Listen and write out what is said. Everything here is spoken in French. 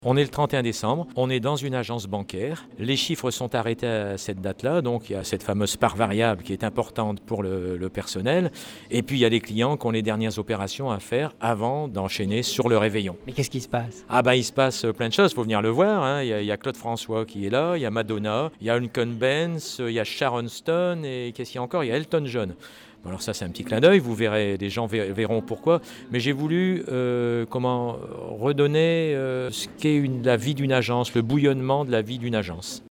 On est le 31 décembre, on est dans une agence bancaire. Les chiffres sont arrêtés à cette date-là, donc il y a cette fameuse part variable qui est importante pour le personnel. Et puis il y a les clients qui ont les dernières opérations à faire avant d'enchaîner sur le réveillon. Mais qu'est-ce qui se passe? Il se passe plein de choses, il faut venir le voir. Hein. Il y a Claude François qui est là, il y a Madonna, il y a Uncle Benz, il y a Sharon Stone et qu'est-ce qu'il y a encore? Il y a Elton John. Bon, alors ça c'est un petit clin d'œil, vous verrez, les gens verront pourquoi, mais j'ai voulu redonner ce qu'est la vie d'une agence, le bouillonnement de la vie d'une agence.